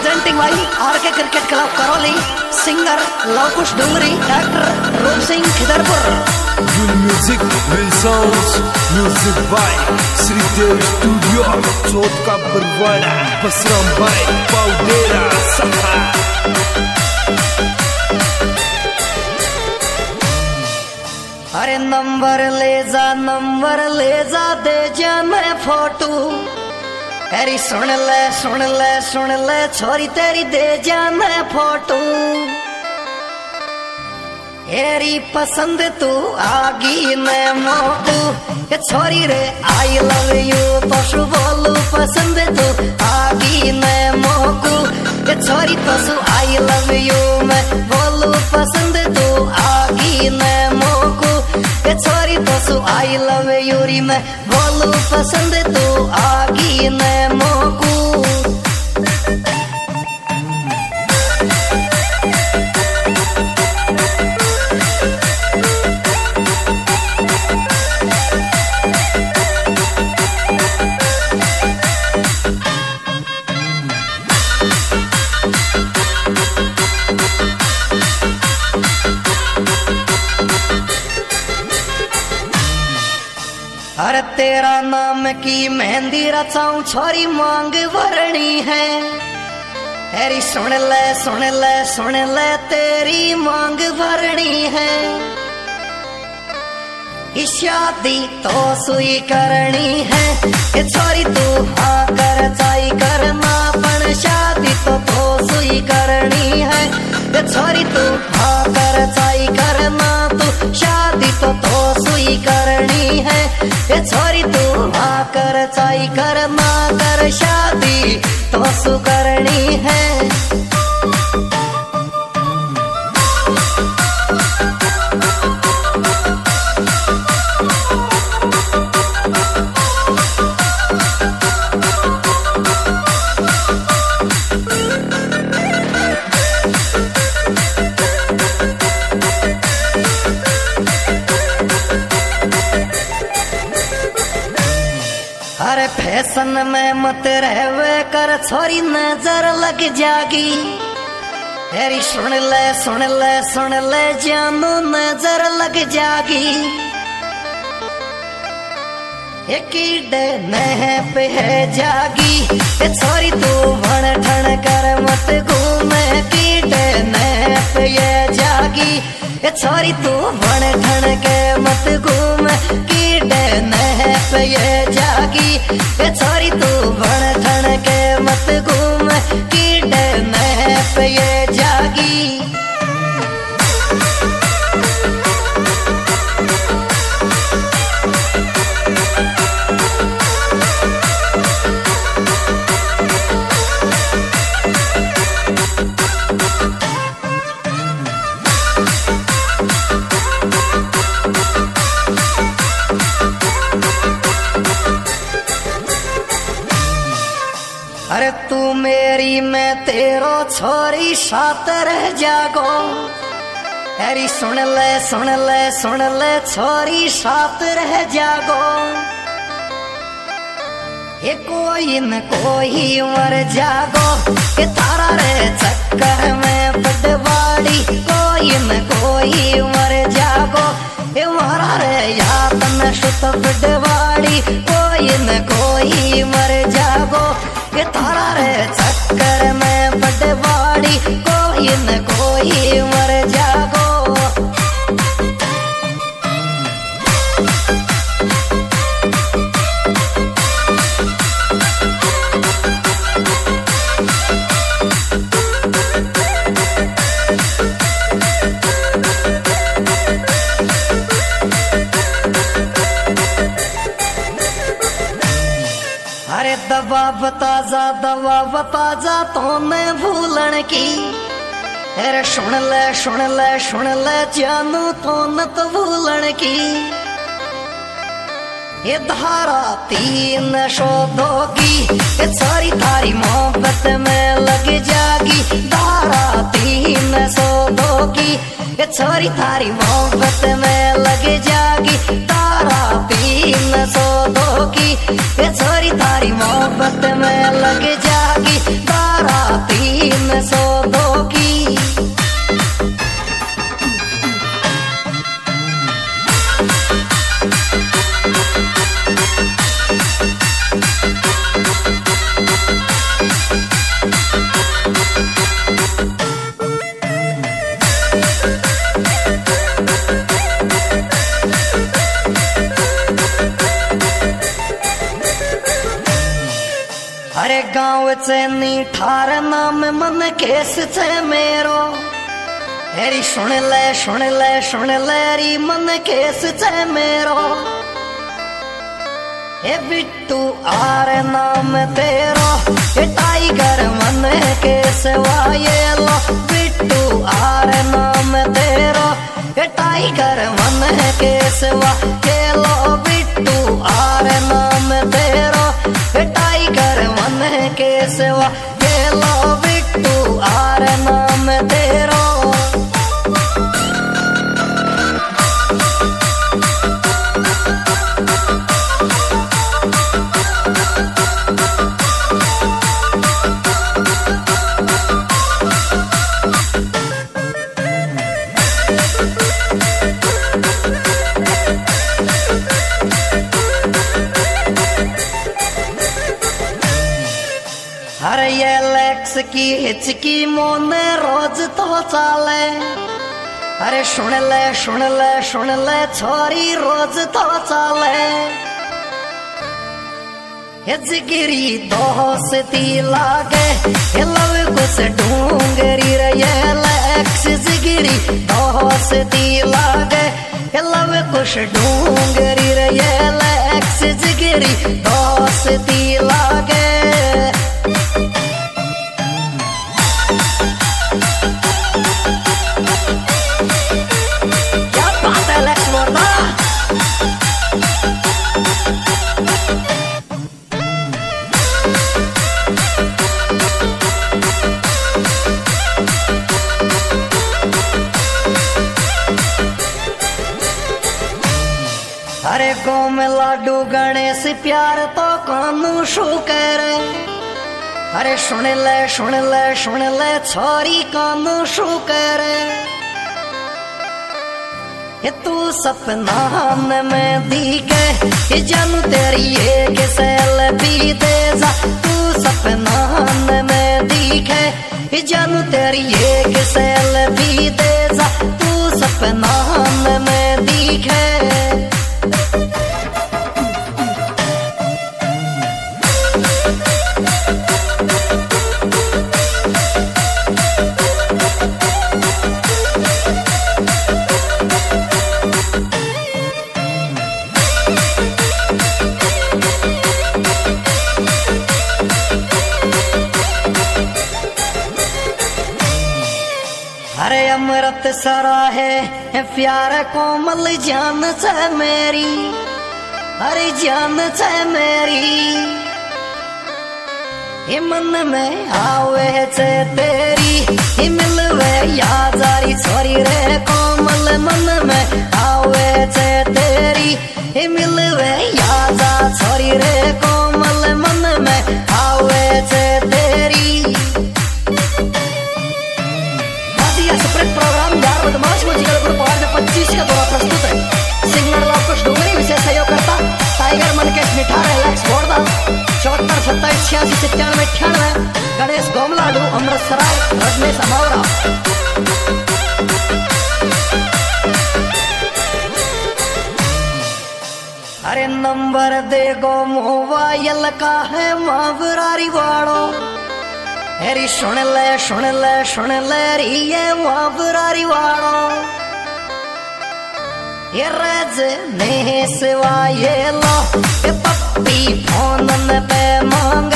Presenting भाई RK cricket club Karauli, singer Luvkush Doongri, actor Roop Singh Khidarpur. Music will sounds, music by Shridev studio, Chauth ka Barwara, Basram भाई पाउडेरा सफा। अरे नंबर ले जा दे जा मैं फोटो। तेरी सुन ले छोरी तेरी दे जा मैं फोटो। तेरी पसंद तू आगी मैं मोटू। ये छोरी रे आई लव यू पशु बोलू पसंद तू आगी मैं मोकू। ये छोरी पशु आई लव यू मैं बोलू पसंद तू आगी मैं मोकू। ये छोरी पशु आई लव यू री मैं बोलू पसंद तू आगी मैं मोकू। अरे तेरा नाम की मेहंदी रचाऊं छोरी मांग भरनी है। तेरी सुन ले तेरी मांग भरनी है। शादी तो सुई करनी है। ये छोरी तू हाँ कर चाई करना पण शादी तो सुई करनी है। ये छोरी तू हाँ कर चाई करना तू शादी तो सुई करनी है। ये छोरी तू हाँ कर चाई करना कर शादी तो सु करनी है। अरे फैशन में मत रहवे कर छोरी नजर लग जागी। तेरी सुन ले जानू नजर लग जागी। ये कीड़े नह पे है जागी। ये छोरी तू भण ठण कर मत घूमे कीड़े नह पे ये जागी। ये छोरी तू भण ठण के मत घूमे कीड़े नह पे ये जागी। ये छोरी तू भण ठण के मत घूमे कीड़े नह पे ये जागी। अरे तू मेरी मैं तेरो छोरी साथ रह जागो। तेरी सुन ले छोरी साथ रह जागो। ये कोई न कोई मर जागो। ये तारा रे चक्कर में पटवाड़ी कोई न कोई मर जागो। ये मारा रे याद न शुत पटवाड़ी कोई न कोई मर जागो। ये तारा रे चक्कर में पटवाड़ी कोई न कोई मर जागो। अरे दवा बता जा तो मैं भूलन की। अरे सुन ले जानू तो न तो भूलन की। ये धारा 3 शोधों की ये सारी थारी मोहब्बत में लग जागी। धारा 3 शोधों की ये सारी थारी मोहब्बत में लग जागी। धारा 3 शोधों की ये सारी थारी मोहब्बत में लग जागी। धारा 3 नी ठार नाम मन केस छे मेरो। हेरी सुन ले री मन केस छे मेरो। हे बिट्टू आर नाम तेरो, हे टाइगर मन केस वाये लो। बिट्टू आर नाम तेरो, हे टाइगर मन केस वाये लो। बिट्टू आर नाम तेरो, हे टाइगर मन केस वाये लो। बिट्टू आर नाम तेरो। अरे ये लेक्स की हिचकी मोने रोज तो चाले। अरे सुन ले छोरी रोज तो चाले। हिचगिरी दोस्ती लागे, ये लव कुछ ढूंगरी रे। ये लेक्स जिगिरी दोस्ती लागे, ये लव कुछ ढूंगरी रे। ये लेक्स जिगिरी दोस्ती लागे। अरे गो में लाडू गणेश प्यार तो कानू शू करे। अरे सुन ले छोरी कानू शू करे। ये तू सपना में दिखे, ये जानू तेरी एक सेल्फी दे जा। तू सपना में दिखे, ये जानू तेरी एक सेल्फी दे जा। तू सपना में दिखे। अरे अमृत सरा है प्यार कोमल जान छे मेरी। अरे जान छे मेरी। ये मन में आवे छे तेरी, ये मिलवे याद जारी छोरी रे कोमल। मन में आवे छे तेरी, ये मिलवे याद जा छोरी रे कोमल। मन में आवे छे तेरी। प्रोग्राम यार बदमाश म्यूजिकल ग्रुप 25 का दौरा प्रस्तुत है। सिंगर कुछ डूंगरी विशेष सहयोग करता टाइगर मन के मिठार रिलैक्स बोर्डा 74 27 86 97 98। गणेश गोमलाडू अमृतसराय रजनीश अमावरा। अरे नंबर दे गो मोबाइल का है मावरारी वाड़ो। हेरी सुन ले री ये मावरारी वाड़ो। ये रज ने सिवा ये लो, ये पप्पी फोन पे मांग।